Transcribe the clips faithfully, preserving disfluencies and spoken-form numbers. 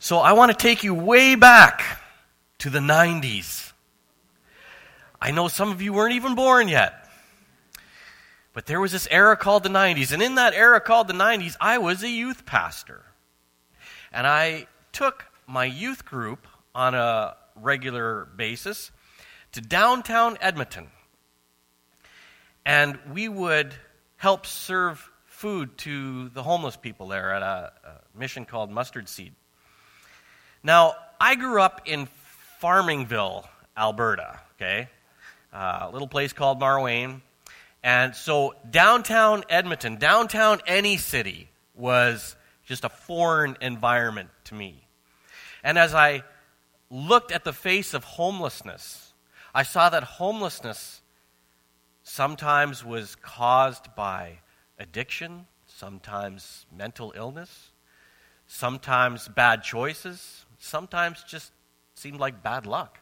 So I want to take you way back to the nineties. I know some of you weren't even born yet. But there was this era called the nineties. And in that era called the nineties, I was a youth pastor. And I took my youth group on a regular basis to downtown Edmonton. And we would help serve food to the homeless people there at a, a mission called Mustard Seed. Now, I grew up in Farmingville, Alberta, okay? Uh, a little place called Marwayne. And so downtown Edmonton, downtown any city, was just a foreign environment to me. And as I looked at the face of homelessness, I saw that homelessness sometimes was caused by addiction, sometimes mental illness, sometimes bad choices, sometimes just seemed like bad luck.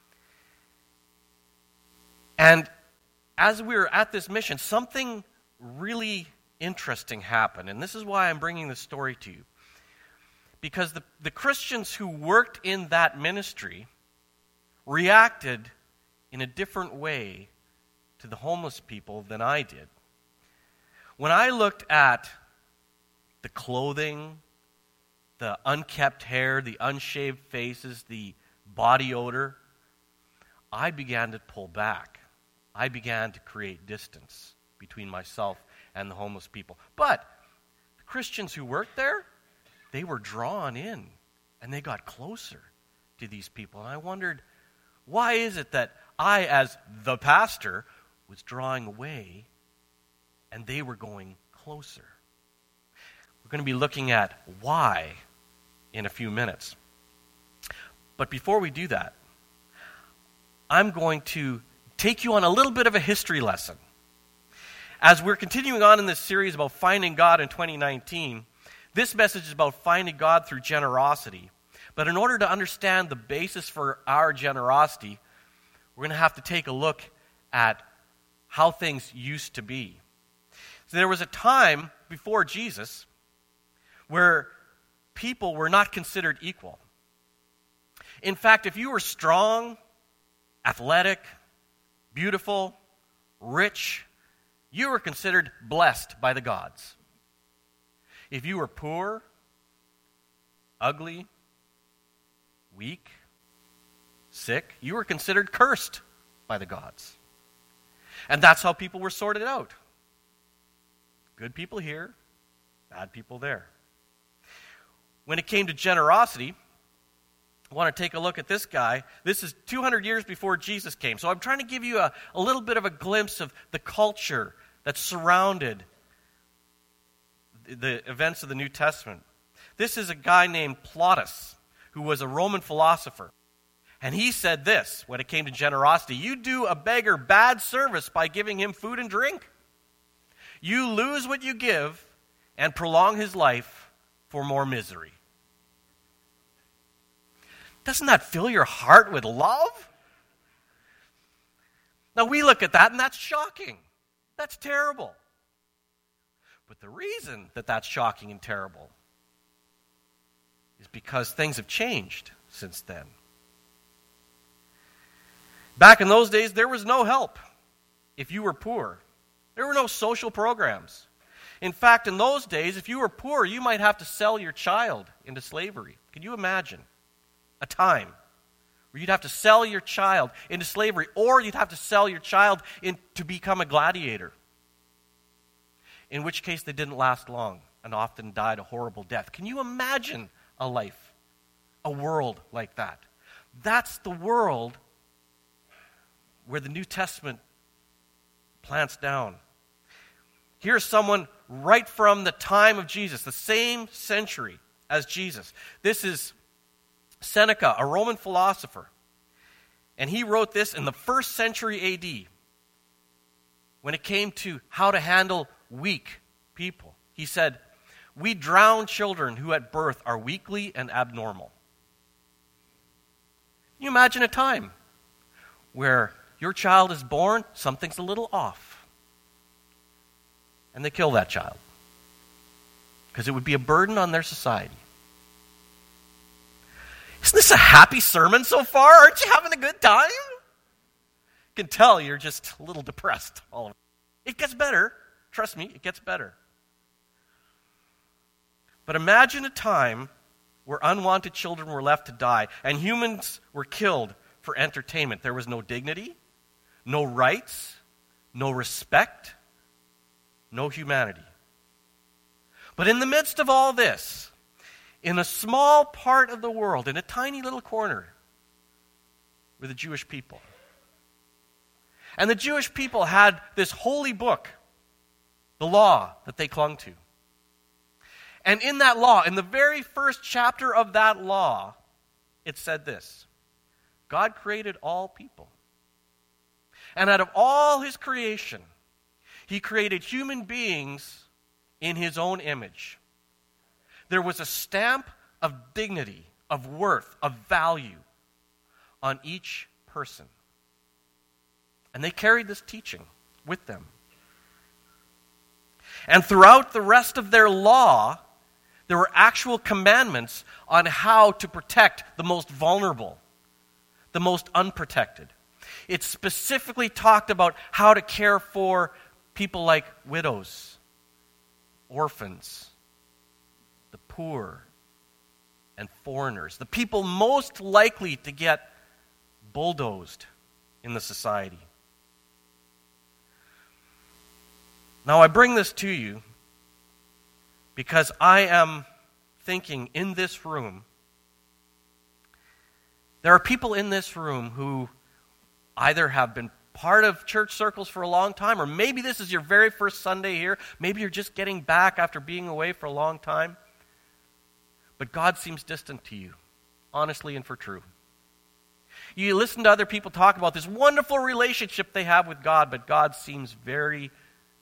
And as we were at this mission, something really interesting happened. And this is why I'm bringing this story to you. Because the, the Christians who worked in that ministry reacted in a different way to the homeless people than I did. When I looked at the clothing, the unkept hair, the unshaved faces, the body odor, I began to pull back. I began to create distance between myself and the homeless people. But the Christians who worked there, they were drawn in, and they got closer to these people. And I wondered, why is it that I, as the pastor, was drawing away, and they were going closer? We're going to be looking at why in a few minutes. But before we do that, I'm going to take you on a little bit of a history lesson. As we're continuing on in this series about finding God in twenty nineteen, this message is about finding God through generosity. But in order to understand the basis for our generosity, we're going to have to take a look at how things used to be. So there was a time before Jesus where people were not considered equal. In fact, if you were strong, athletic, beautiful, rich, you were considered blessed by the gods. If you were poor, ugly, weak, sick, you were considered cursed by the gods. And that's how people were sorted out. Good people here, bad people there. When it came to generosity, I want to take a look at this guy. This is two hundred years before Jesus came. So I'm trying to give you a, a little bit of a glimpse of the culture that surrounded the events of the New Testament. This is a guy named Plautus, who was a Roman philosopher. And he said this, when it came to generosity: you do a beggar bad service by giving him food and drink. You lose what you give and prolong his life for more misery. Doesn't that fill your heart with love? Now we look at that and that's shocking. That's terrible. But the reason that that's shocking and terrible is because things have changed since then. Back in those days, there was no help if you were poor. There were no social programs. In fact, in those days, if you were poor, you might have to sell your child into slavery. Can you imagine a time where you'd have to sell your child into slavery, or you'd have to sell your child in, to become a gladiator? In which case they didn't last long and often died a horrible death. Can you imagine a life, a world like that? That's the world where the New Testament plants down. Here's someone right from the time of Jesus, the same century as Jesus. This is Seneca, a Roman philosopher. And he wrote this in the first century A D when it came to how to handle weak people. He said, "We drown children who at birth are weakly and abnormal." Can you imagine a time where your child is born, something's a little off, and they kill that child because it would be a burden on their society? Isn't this a happy sermon so far? Aren't you having a good time? I can tell you're just a little depressed. All of it. It gets better. Trust me, it gets better. But imagine a time where unwanted children were left to die and humans were killed for entertainment. There was no dignity, no rights, no respect, no humanity. But in the midst of all this, in a small part of the world, in a tiny little corner, were the Jewish people. And the Jewish people had this holy book, the law, that they clung to. And in that law, in the very first chapter of that law, it said this: God created all people. And out of all his creation, he created human beings in his own image. There was a stamp of dignity, of worth, of value on each person. And they carried this teaching with them. And throughout the rest of their law, there were actual commandments on how to protect the most vulnerable, the most unprotected. It specifically talked about how to care for people like widows, orphans, the poor, and foreigners, the people most likely to get bulldozed in the society. Now, I bring this to you because I am thinking in this room, there are people in this room who either have been part of church circles for a long time, or maybe this is your very first Sunday here. Maybe you're just getting back after being away for a long time. But God seems distant to you, honestly and for true. You listen to other people talk about this wonderful relationship they have with God, but God seems very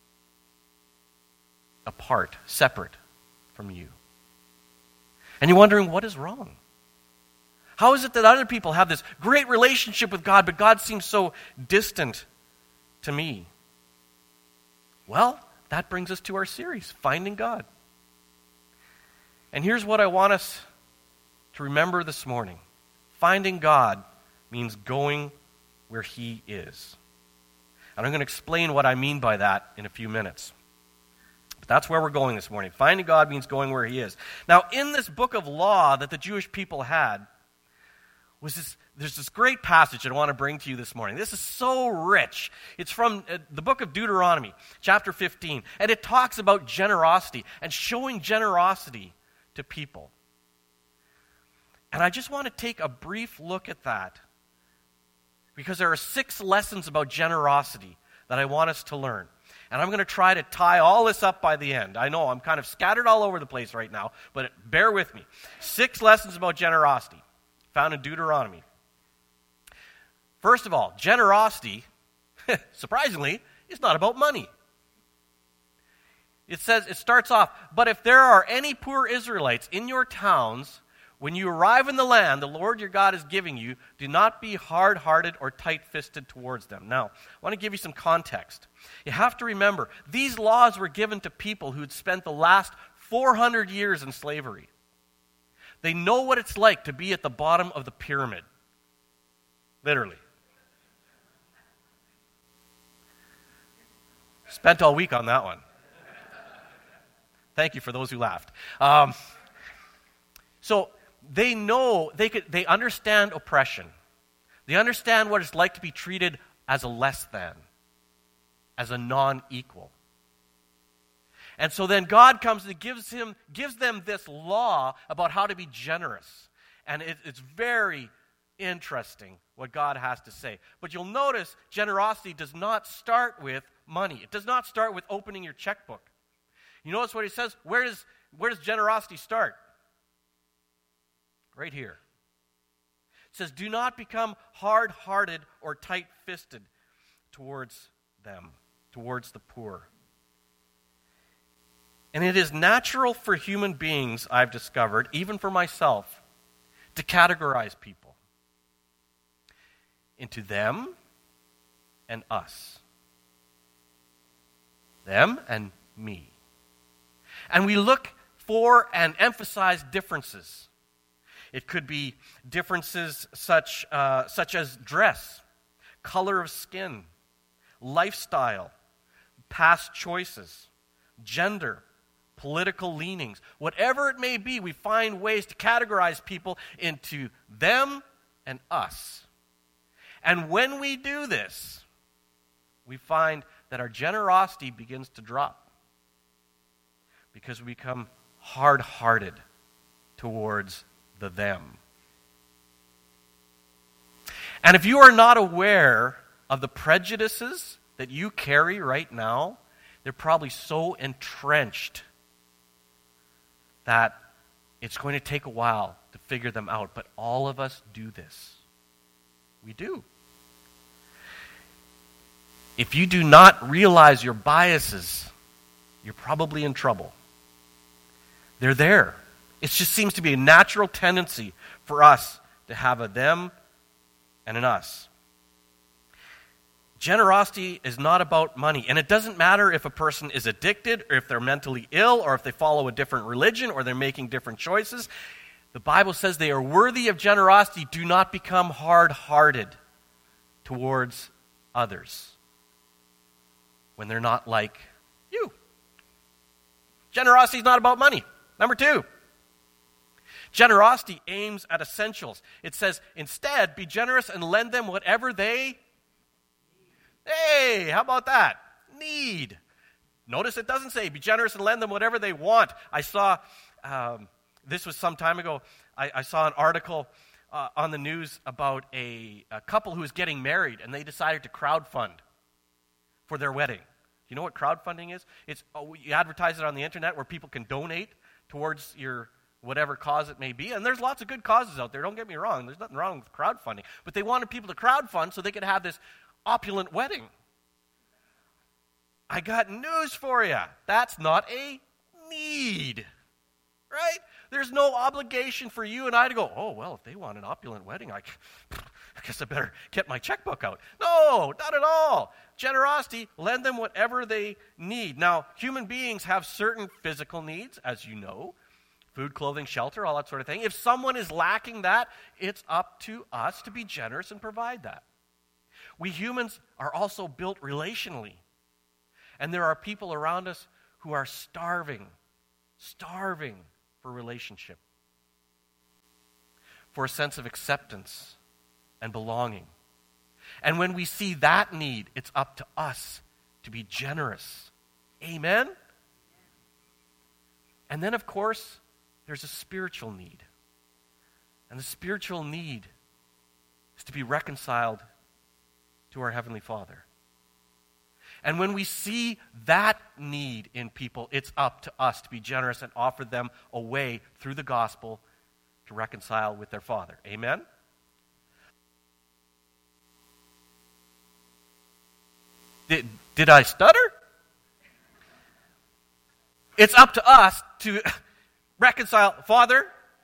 apart, separate from you. And you're wondering, what is wrong? How is it that other people have this great relationship with God, but God seems so distant to me? Well, that brings us to our series, Finding God. And here's what I want us to remember this morning. Finding God means going where he is. And I'm going to explain what I mean by that in a few minutes. But that's where we're going this morning. Finding God means going where he is. Now, in this book of law that the Jewish people had, was this, there's this great passage that I want to bring to you this morning. This is so rich. It's from uh, the book of Deuteronomy, chapter fifteen. And it talks about generosity and showing generosity to people. And I just want to take a brief look at that, because there are six lessons about generosity that I want us to learn. And I'm going to try to tie all this up by the end. I know I'm kind of scattered all over the place right now, but bear with me. Six lessons about generosity found in Deuteronomy. First of all, generosity, surprisingly, is not about money. It says, it starts off, but if there are any poor Israelites in your towns, when you arrive in the land the Lord your God is giving you, do not be hard-hearted or tight-fisted towards them. Now, I want to give you some context. You have to remember, these laws were given to people who had spent the last four hundred years in slavery. They know what it's like to be at the bottom of the pyramid. Literally. Spent all week on that one. Thank you for those who laughed. Um, so they know, they could, they understand oppression. They understand what it's like to be treated as a less than, as a non-equal. And so then God comes and gives him, gives them this law about how to be generous. And it, it's very interesting what God has to say. But you'll notice generosity does not start with money. It does not start with opening your checkbook. You notice what he says? Where does, where does generosity start? Right here. It says, do not become hard-hearted or tight-fisted towards them, towards the poor. And it is natural for human beings, I've discovered, even for myself, to categorize people into them and us. Them and me. And we look for and emphasize differences. It could be differences such, uh, such as dress, color of skin, lifestyle, past choices, gender, political leanings. Whatever it may be, we find ways to categorize people into them and us. And when we do this, we find that our generosity begins to drop because we become hard-hearted towards the them. And if you are not aware of the prejudices that you carry right now, they're probably so entrenched that it's going to take a while to figure them out. But all of us do this. We do. If you do not realize your biases, you're probably in trouble. They're there. It just seems to be a natural tendency for us to have a them and an us. Generosity is not about money, and it doesn't matter if a person is addicted or if they're mentally ill or if they follow a different religion or they're making different choices. The Bible says they are worthy of generosity. Do not become hard-hearted towards others when they're not like you. Generosity is not about money. Number two, generosity aims at essentials. It says, instead, be generous and lend them whatever they Hey, how about that? Need. Notice it doesn't say be generous and lend them whatever they want. I saw, um, this was some time ago, I, I saw an article uh, on the news about a, a couple who was getting married, and they decided to crowdfund for their wedding. You know what crowdfunding is? It's oh, you advertise it on the internet where people can donate towards your whatever cause it may be. And there's lots of good causes out there. Don't get me wrong. There's nothing wrong with crowdfunding. But they wanted people to crowdfund so they could have this opulent wedding. I got news for you. That's not a need. Right? There's no obligation for you and I to go, oh, well, if they want an opulent wedding, I, I guess I better get my checkbook out. No, not at all. Generosity, lend them whatever they need. Now, human beings have certain physical needs, as you know. Food, clothing, shelter, all that sort of thing. If someone is lacking that, it's up to us to be generous and provide that. We humans are also built relationally. And there are people around us who are starving, starving for relationship, for a sense of acceptance and belonging. And when we see that need, it's up to us to be generous. Amen? And then, of course, there's a spiritual need. And the spiritual need is to be reconciled to our Heavenly Father. And when we see that need in people, it's up to us to be generous and offer them a way through the gospel to reconcile with their Father. Amen? Did, did I stutter? It's up to us to reconcile. Father?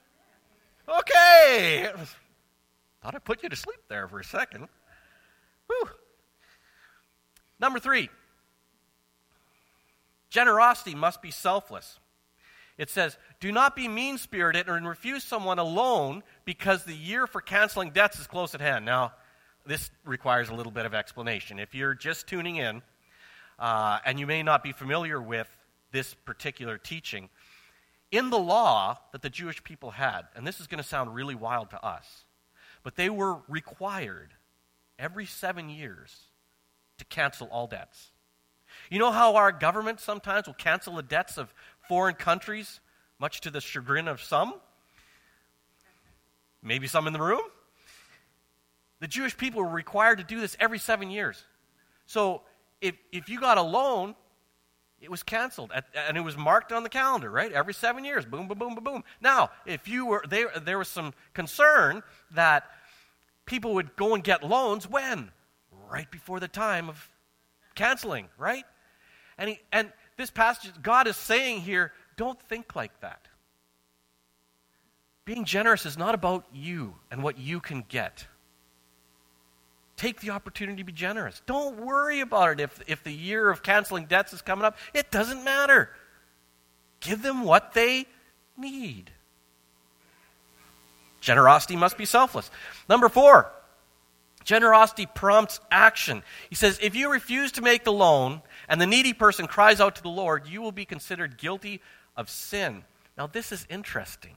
Okay. Thought I put you to sleep there for a second. Whew. Number three, generosity must be selfless. It says, do not be mean-spirited and refuse someone a loan because the year for canceling debts is close at hand. Now, this requires a little bit of explanation. If you're just tuning in, uh, and you may not be familiar with this particular teaching, in the law that the Jewish people had, and this is going to sound really wild to us, but they were required every seven years to cancel all debts. You know how our government sometimes will cancel the debts of foreign countries, much to the chagrin of some? Maybe some in the room? The Jewish people were required to do this every seven years. So if if you got a loan, it was canceled, at, and it was marked on the calendar, right? Every seven years, boom, boom, boom, boom, boom. Now, if you were there, there was some concern that people would go and get loans when? Right before the time of canceling, right? And he, and this passage, God is saying here, don't think like that. Being generous is not about you and what you can get. Take the opportunity to be generous. Don't worry about it if, if the year of canceling debts is coming up. It doesn't matter. Give them what they need. Generosity must be selfless. Number four, generosity prompts action. He says, if you refuse to make the loan and the needy person cries out to the Lord, you will be considered guilty of sin. Now, this is interesting.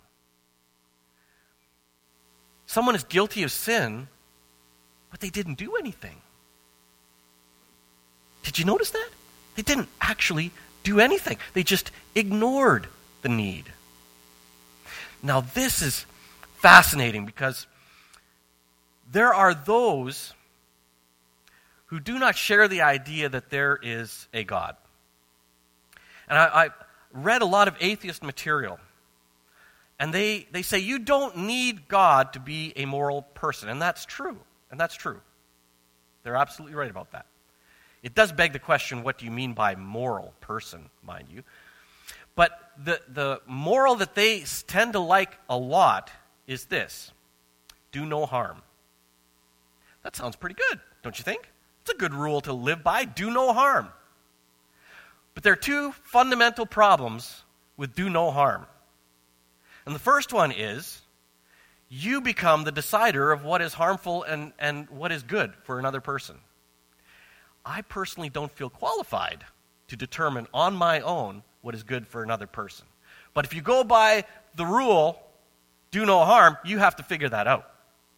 Someone is guilty of sin, but they didn't do anything. Did you notice that? They didn't actually do anything. They just ignored the need. Now, this is fascinating because there are those who do not share the idea that there is a God. And I, I read a lot of atheist material, and they, they say you don't need God to be a moral person, and that's true, and that's true. They're absolutely right about that. It does beg the question, what do you mean by moral person, mind you? But the, the moral that they tend to like a lot is this: do no harm. That sounds pretty good, don't you think? It's a good rule to live by, do no harm. But there are two fundamental problems with do no harm. And the first one is, you become the decider of what is harmful and, and what is good for another person. I personally don't feel qualified to determine on my own what is good for another person. But if you go by the rule, do no harm, you have to figure that out.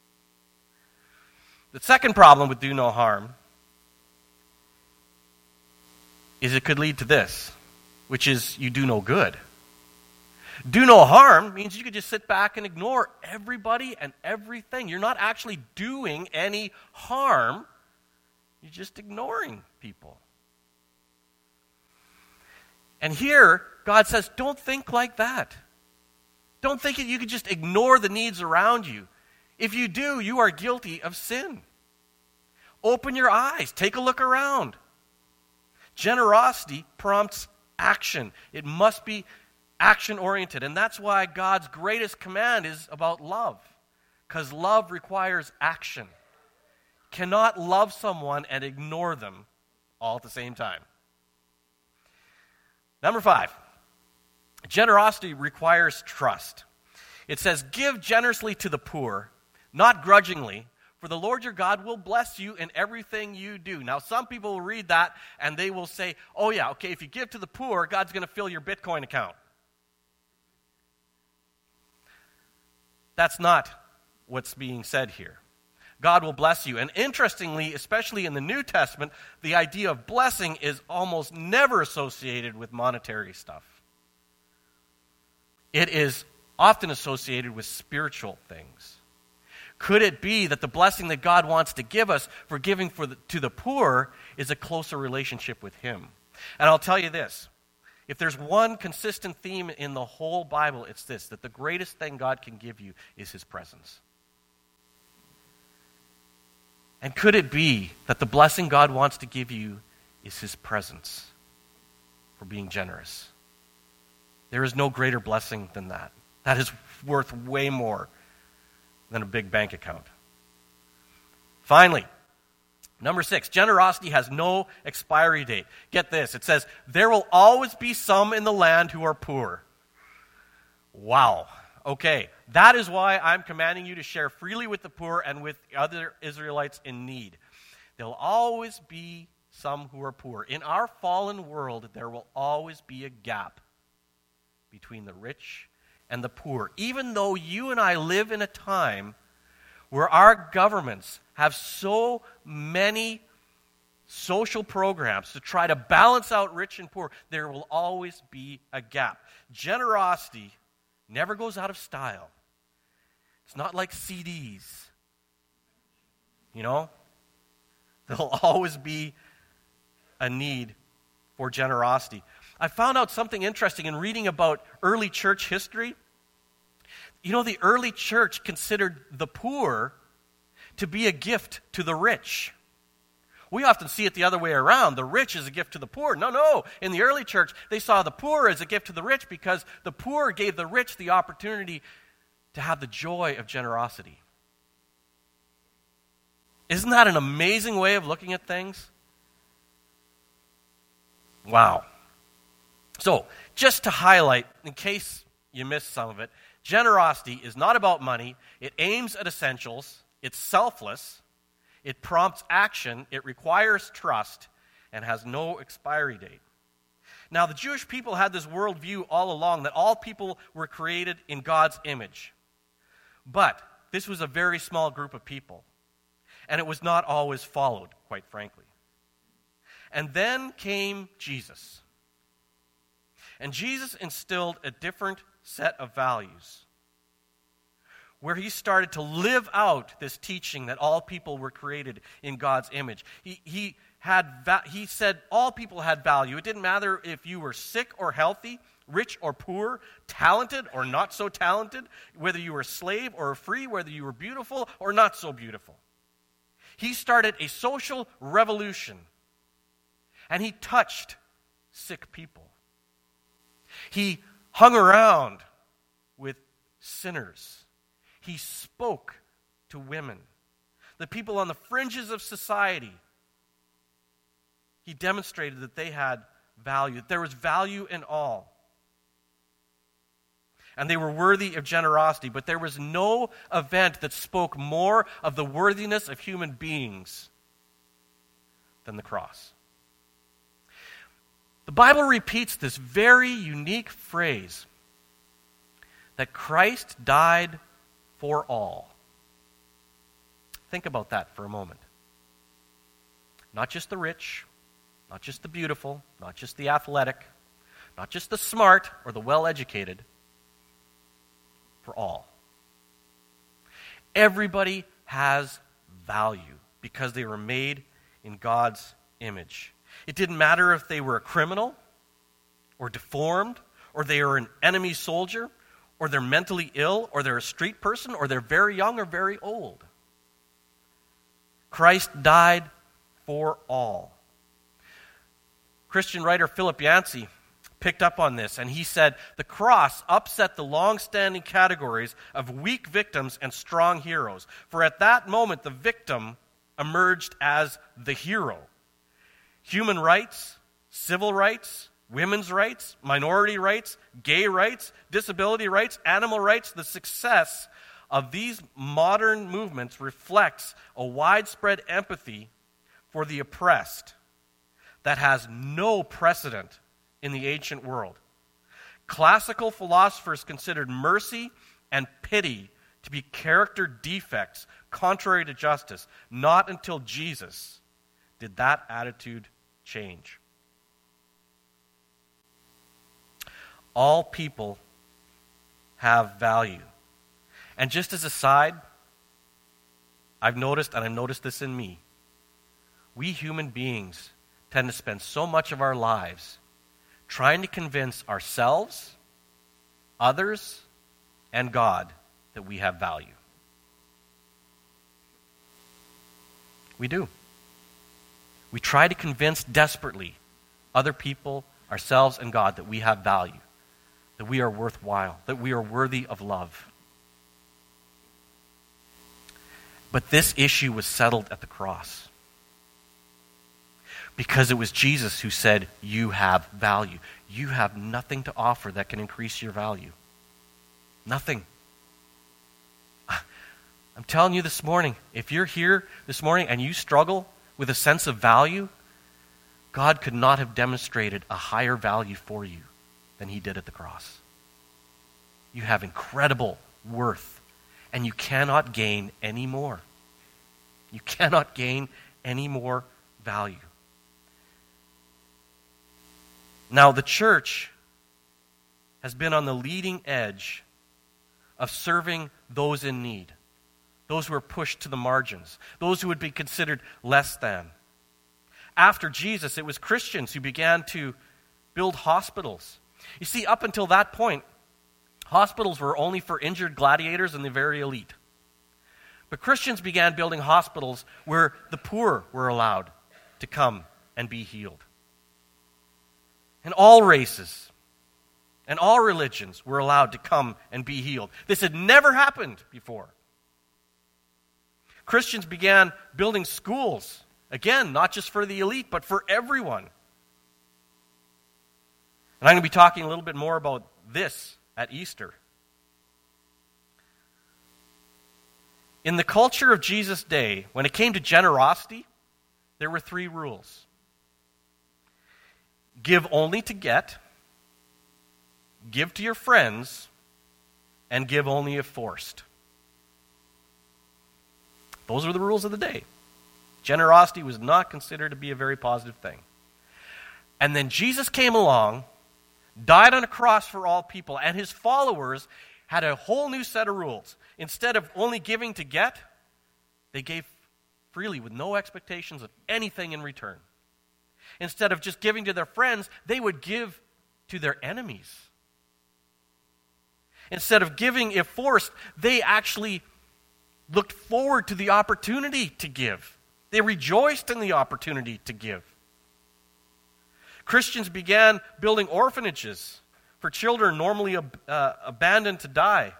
The second problem with do no harm is it could lead to this, which is you do no good. Do no harm means you could just sit back and ignore everybody and everything. You're not actually doing any harm. You're just ignoring people. And here, God says, don't think like that. Don't think that you could just ignore the needs around you. If you do, you are guilty of sin. Open your eyes. Take a look around. Generosity prompts action. It must be action-oriented. And that's why God's greatest command is about love. Because love requires action. Cannot love someone and ignore them all at the same time. Number five, generosity requires trust. It says, give generously to the poor, not grudgingly, for the Lord your God will bless you in everything you do. Now, some people will read that and they will say, oh yeah, okay, if you give to the poor, God's going to fill your Bitcoin account. That's not what's being said here. God will bless you. And interestingly, especially in the New Testament, the idea of blessing is almost never associated with monetary stuff. It is often associated with spiritual things. Could it be that the blessing that God wants to give us for giving for the, to the poor is a closer relationship with Him? And I'll tell you this. If there's one consistent theme in the whole Bible, it's this, that the greatest thing God can give you is His presence. And could it be that the blessing God wants to give you is His presence for being generous? There is no greater blessing than that. That is worth way more than a big bank account. Finally, number six, generosity has no expiry date. Get this, it says, there will always be some in the land who are poor. Wow. Okay, that is why I'm commanding you to share freely with the poor and with other Israelites in need. There will always be some who are poor. In our fallen world, there will always be a gap between the rich and the poor. Even though you and I live in a time where our governments have so many social programs to try to balance out rich and poor, there will always be a gap. Generosity never goes out of style. It's not like C Ds. You know? There'll always be a need for generosity. I found out something interesting in reading about early church history. You know, the early church considered the poor to be a gift to the rich. We often see it the other way around. The rich is a gift to the poor. No, no. In the early church, they saw the poor as a gift to the rich because the poor gave the rich the opportunity to have the joy of generosity. Isn't that an amazing way of looking at things? Wow. So, just to highlight, in case you missed some of it, Generosity is not about money. It aims at essentials. It's selfless. It prompts action. It requires trust and has no expiry date. Now, the Jewish people had this worldview all along that all people were created in God's image. But this was a very small group of people, and it was not always followed, quite frankly. And then came Jesus. And Jesus instilled a different set of values, where he started to live out this teaching that all people were created in God's image. He, he, had va- he said all people had value. It didn't matter if you were sick or healthy, rich or poor, talented or not so talented, whether you were a slave or free, whether you were beautiful or not so beautiful. He started a social revolution, and he touched sick people. He hung around with sinners. He spoke to women, the people on the fringes of society. He demonstrated that they had value, that there was value in all. And they were worthy of generosity, but there was no event that spoke more of the worthiness of human beings than the cross. The Bible repeats this very unique phrase that Christ died for all. Think about that for a moment. Not just the rich, not just the beautiful, not just the athletic, not just the smart or the well-educated, for all. Everybody has value because they were made in God's image. It didn't matter if they were a criminal or deformed or they were an enemy soldier or they're mentally ill or they're a street person or they're very young or very old. Christ died for all. Christian writer Philip Yancey picked up on this, and he said, the cross upset the long-standing categories of weak victims and strong heroes. For at that moment, the victim emerged as the hero. Human rights, civil rights, women's rights, minority rights, gay rights, disability rights, animal rights, the success of these modern movements reflects a widespread empathy for the oppressed that has no precedent in the ancient world. Classical philosophers considered mercy and pity to be character defects contrary to justice. Not until Jesus did that attitude change. All people have value. And just as a side, I've noticed, and I've noticed this in me, we human beings tend to spend so much of our lives trying to convince ourselves, others, and God that we have value. We do. We try to convince desperately other people, ourselves, and God that we have value, that we are worthwhile, that we are worthy of love. But this issue was settled at the cross. Because it was Jesus who said, you have value. You have nothing to offer that can increase your value. Nothing. I'm telling you this morning, if you're here this morning and you struggle with a sense of value, God could not have demonstrated a higher value for you than he did at the cross. You have incredible worth, and you cannot gain any more. You cannot gain any more value. Now, the church has been on the leading edge of serving those in need, those who are pushed to the margins, those who would be considered less than. After Jesus, it was Christians who began to build hospitals. You see, up until that point, hospitals were only for injured gladiators and the very elite. But Christians began building hospitals where the poor were allowed to come and be healed. And all races and all religions were allowed to come and be healed. This had never happened before. Christians began building schools, again, not just for the elite, but for everyone. And I'm going to be talking a little bit more about this at Easter. In the culture of Jesus' day, when it came to generosity, there were three rules. Give only to get, give to your friends, and give only if forced. Those were the rules of the day. Generosity was not considered to be a very positive thing. And then Jesus came along, died on a cross for all people, and his followers had a whole new set of rules. Instead of only giving to get, they gave freely with no expectations of anything in return. Instead of just giving to their friends, they would give to their enemies. Instead of giving if forced, they actually looked forward to the opportunity to give. They rejoiced in the opportunity to give. Christians began building orphanages for children normally ab- uh, abandoned to die.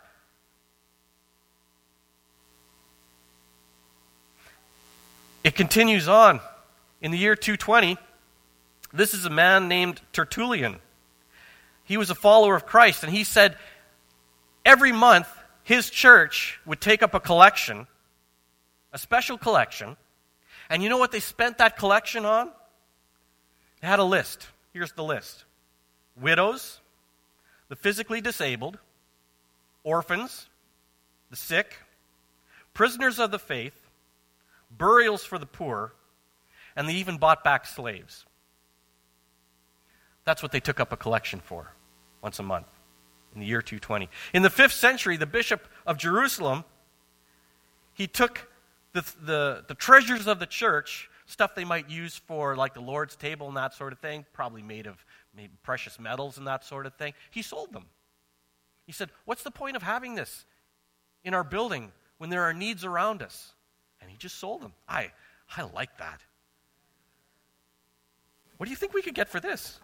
It continues on. In the year two twenty, this is a man named Tertullian. He was a follower of Christ, and he said every month his church would take up a collection, a special collection, and you know what they spent that collection on? They had a list. Here's the list. Widows, the physically disabled, orphans, the sick, prisoners of the faith, burials for the poor, and they even bought back slaves. That's what they took up a collection for once a month in the year two twenty. In the fifth century, the bishop of Jerusalem, he took the, the, the treasures of the church, stuff they might use for like the Lord's table and that sort of thing, probably made of maybe precious metals and that sort of thing. He sold them. He said, what's the point of having this in our building when there are needs around us? And he just sold them. I, I like that. What do you think we could get for this?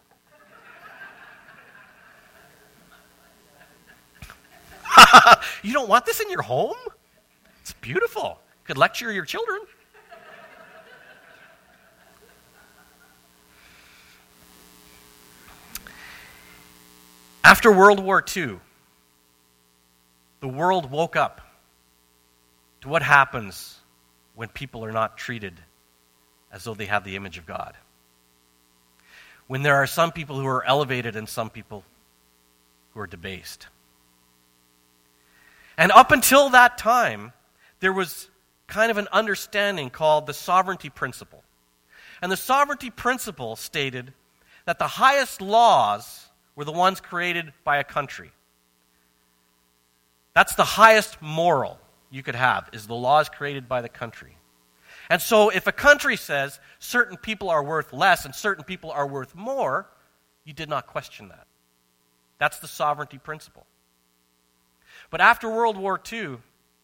You don't want this in your home? It's beautiful. You could lecture your children. After World War Two, the world woke up to what happens when people are not treated as though they have the image of God. When there are some people who are elevated and some people who are debased. And up until that time, there was kind of an understanding called the sovereignty principle. And the sovereignty principle stated that the highest laws were the ones created by a country. That's the highest moral you could have, is the laws created by the country. And so if a country says certain people are worth less and certain people are worth more, you did not question that. That's the sovereignty principle. But after World War Two,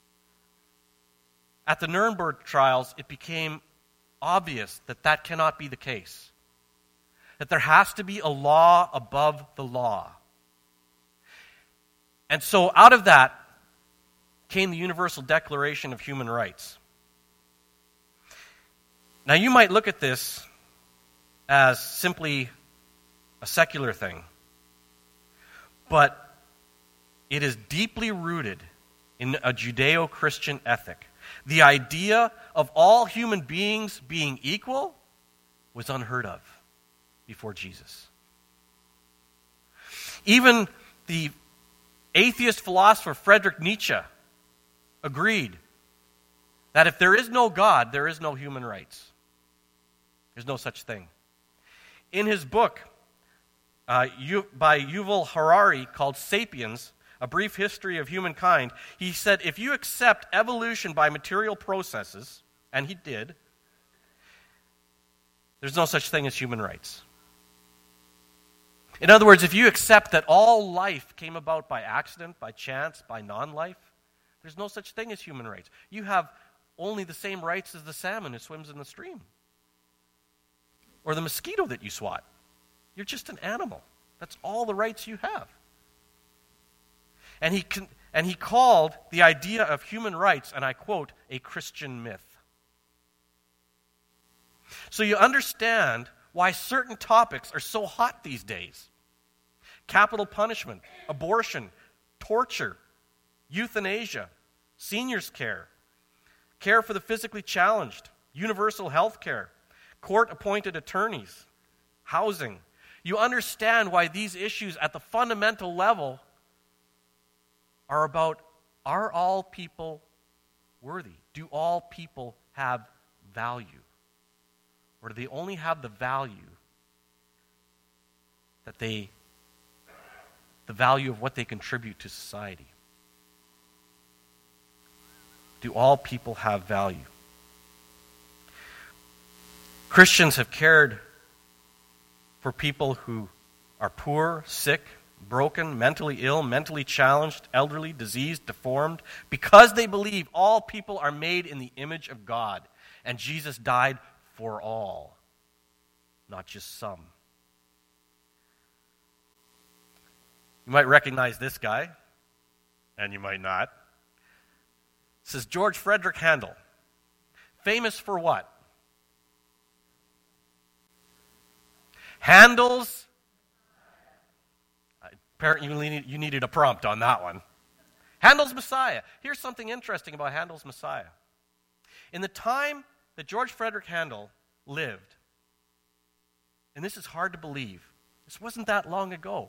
at the Nuremberg trials, it became obvious that that cannot be the case. That there has to be a law above the law. And so out of that came the Universal Declaration of Human Rights. Now you might look at this as simply a secular thing, but it is deeply rooted in a Judeo-Christian ethic. The idea of all human beings being equal was unheard of before Jesus. Even the atheist philosopher Friedrich Nietzsche agreed that if there is no God, there is no human rights. There's no such thing. In his book uh, by Yuval Harari called Sapiens, A Brief History of Humankind, he said, if you accept evolution by material processes, and he did, there's no such thing as human rights. In other words, if you accept that all life came about by accident, by chance, by non-life, there's no such thing as human rights. You have only the same rights as the salmon who swims in the stream, or the mosquito that you swat. You're just an animal. That's all the rights you have. And he con- and he called the idea of human rights, and I quote, a Christian myth. So you understand why certain topics are so hot these days. Capital punishment, abortion, torture, euthanasia, seniors care, care for the physically challenged, universal health care, court-appointed attorneys, housing. You understand why these issues at the fundamental level are about, are all people worthy? Do all people have value? Or do they only have the value that they, the value of what they contribute to society? Do all people have value? Christians have cared for people who are poor, sick, broken, mentally ill, mentally challenged, elderly, diseased, deformed, because they believe all people are made in the image of God, and Jesus died for all, not just some. You might recognize this guy, and you might not. This is George Frederick Handel. Famous for what? Handel's, apparently you needed, you needed a prompt on that one. Handel's Messiah. Here's something interesting about Handel's Messiah. In the time that George Frederick Handel lived, and this is hard to believe, this wasn't that long ago,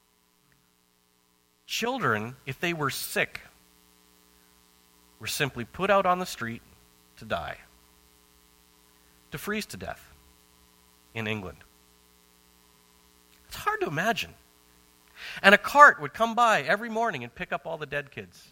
children, if they were sick, were simply put out on the street to die, to freeze to death in England. It's hard to imagine. And a cart would come by every morning and pick up all the dead kids.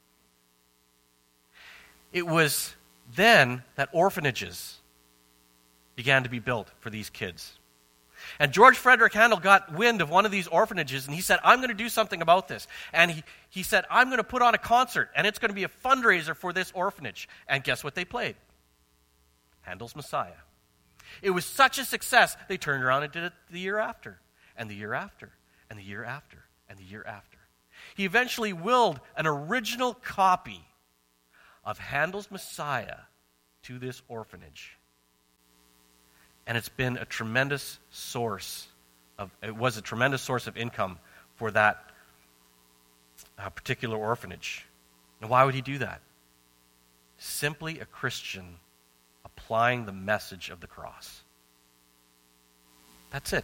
It was then that orphanages began to be built for these kids. And George Frederick Handel got wind of one of these orphanages, and he said, I'm going to do something about this. And he, he said, I'm going to put on a concert, and it's going to be a fundraiser for this orphanage. And guess what they played? Handel's Messiah. It was such a success, they turned around and did it the year after, and the year after, and the year after, and the year after. He eventually willed an original copy of Handel's Messiah to this orphanage. And it's been a tremendous source of, it was a tremendous source of income for that uh, particular orphanage. And why would he do that? Simply a Christian applying the message of the cross. That's it.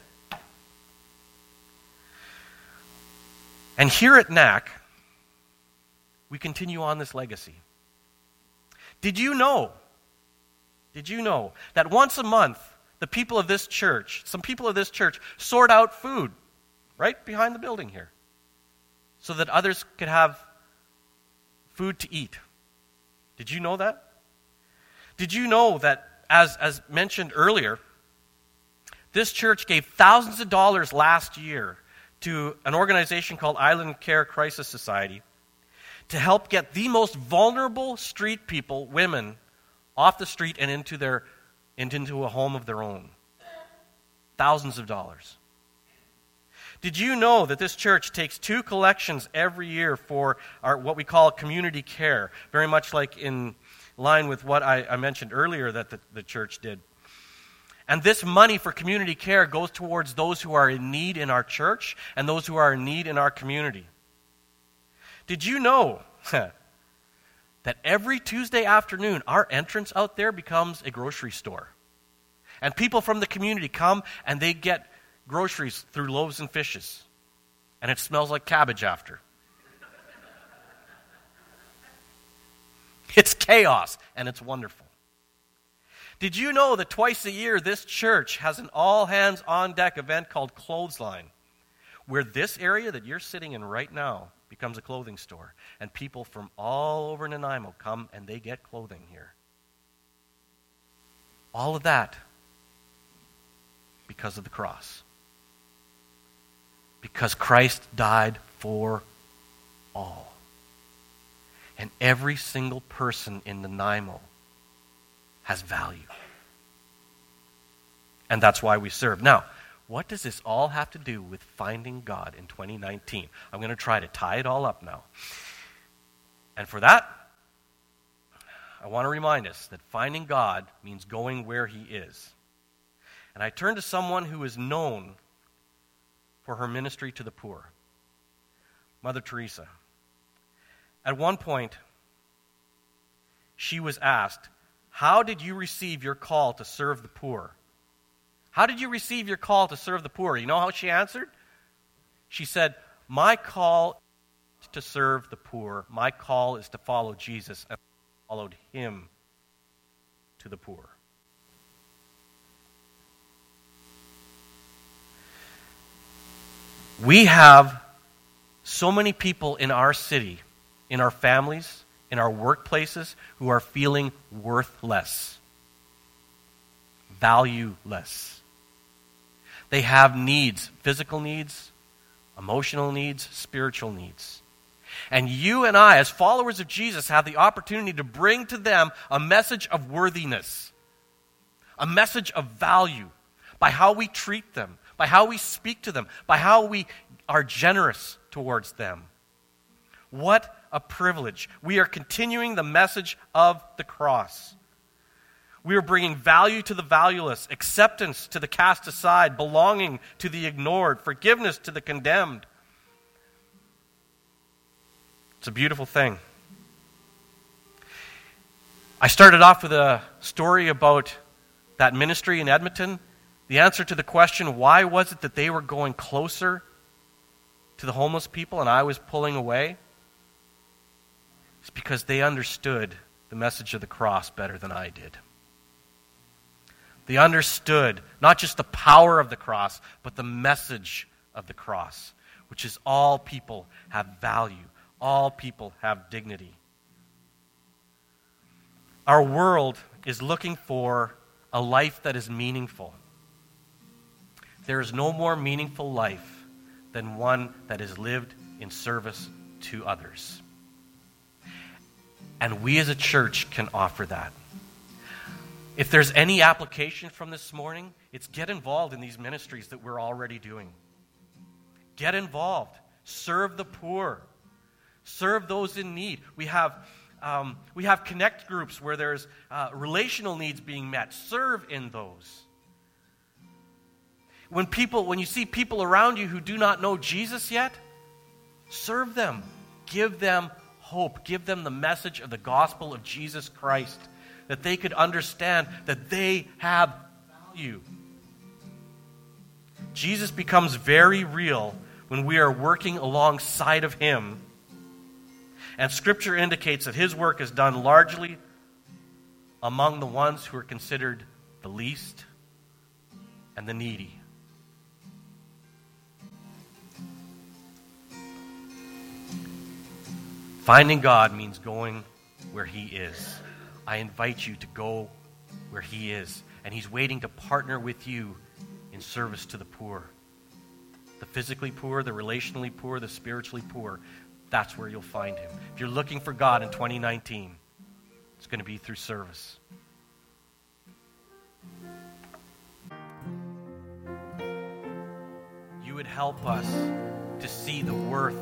And here at N A C, we continue on this legacy. Did you know, did you know that once a month, the people of this church, some people of this church, sort out food right behind the building here so that others could have food to eat? Did you know that? Did you know that, as, as mentioned earlier, this church gave thousands of dollars last year to an organization called Island Care Crisis Society to help get the most vulnerable street people, women, off the street and into their and into a home of their own. Thousands of dollars. Did you know that this church takes two collections every year for our what we call community care, very much like in line with what I, I mentioned earlier that the, the church did. And this money for community care goes towards those who are in need in our church and those who are in need in our community. Did you know that every Tuesday afternoon, our entrance out there becomes a grocery store? And people from the community come and they get groceries through loaves and fishes. And it smells like cabbage after. It's chaos, and it's wonderful. Did you know that twice a year this church has an all-hands-on-deck event called Clothesline, where this area that you're sitting in right now becomes a clothing store, and people from all over Nanaimo come and they get clothing here. All of that because of the cross. Because Christ died for all. And every single person in Nanaimo has value. And that's why we serve. Now, what does this all have to do with finding God in twenty nineteen? I'm going to try to tie it all up now. And for that, I want to remind us that finding God means going where He is. And I turn to someone who is known for her ministry to the poor, Mother Teresa. At one point, she she was asked, "How did you receive your call to serve the poor?" How did you receive your call to serve the poor? You know how she answered? She said, "My call is to serve the poor. My call is to follow Jesus." And I followed him to the poor. We have so many people in our city, in our families, in our workplaces, who are feeling worthless, valueless. They have needs, physical needs, emotional needs, spiritual needs. And you and I, as followers of Jesus, have the opportunity to bring to them a message of worthiness, a message of value, by how we treat them, by how we speak to them, by how we are generous towards them. What a privilege. We are continuing the message of the cross. We are bringing value to the valueless, acceptance to the cast aside, belonging to the ignored, forgiveness to the condemned. It's a beautiful thing. I started off with a story about that ministry in Edmonton. The answer to the question, why was it that they were going closer to the homeless people and I was pulling away? It's because they understood the message of the cross better than I did. They understood not just the power of the cross, but the message of the cross, which is all people have value. All people have dignity. Our world is looking for a life that is meaningful. There is no more meaningful life than one that is lived in service to others. And we as a church can offer that. If there's any application from this morning, it's get involved in these ministries that we're already doing. Get involved. Serve the poor. Serve those in need. We have um, we have connect groups where there's uh, relational needs being met. Serve in those. When people, when you see people around you who do not know Jesus yet, serve them. Give them hope. Give them the message of the gospel of Jesus Christ, that they could understand that they have value. Jesus becomes very real when we are working alongside of him. And Scripture indicates that his work is done largely among the ones who are considered the least and the needy. Finding God means going where he is. I invite you to go where he is. And he's waiting to partner with you in service to the poor. The physically poor, the relationally poor, the spiritually poor. That's where you'll find him. If you're looking for God in twenty nineteen, it's going to be through service. You would help us to see the worth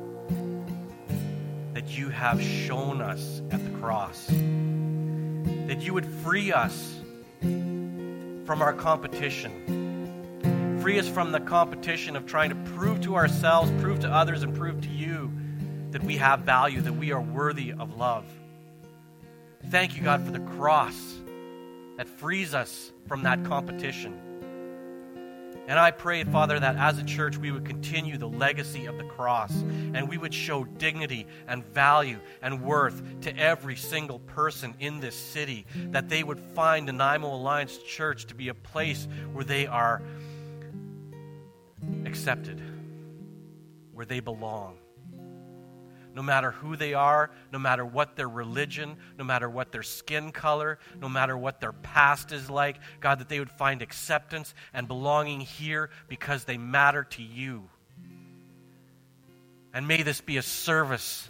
that you have shown us at the cross. That you would free us from our competition. Free us from the competition of trying to prove to ourselves, prove to others, and prove to you that we have value, that we are worthy of love. Thank you, God, for the cross that frees us from that competition. And I pray, Father, that as a church we would continue the legacy of the cross and we would show dignity and value and worth to every single person in this city, that they would find Nanaimo Alliance Church to be a place where they are accepted, where they belong. No matter who they are, no matter what their religion, no matter what their skin color, no matter what their past is like, God, that they would find acceptance and belonging here because they matter to you. And may this be a service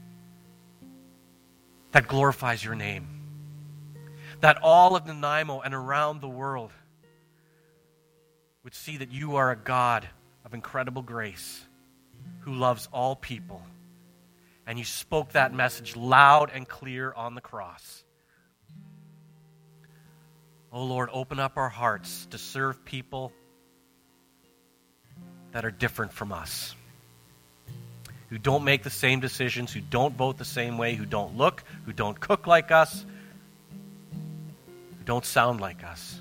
that glorifies your name. That all of Nanaimo and around the world would see that you are a God of incredible grace who loves all people. And you spoke that message loud and clear on the cross. Oh Lord, open up our hearts to serve people that are different from us. who don't make the same decisions, who don't vote the same way, who don't look, who don't cook like us, who don't sound like us.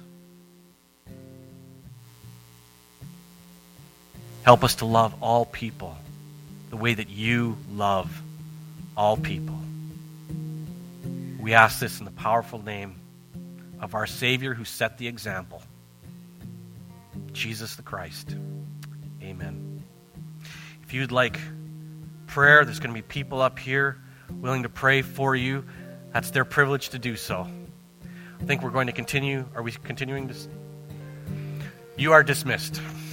Help us to love all people the way that you love all people. We ask this in the powerful name of our Savior who set the example, Jesus the Christ. Amen. If you'd like prayer, there's going to be people up here willing to pray for you. That's their privilege to do so. I think we're going to continue. Are we continuing to? You are dismissed.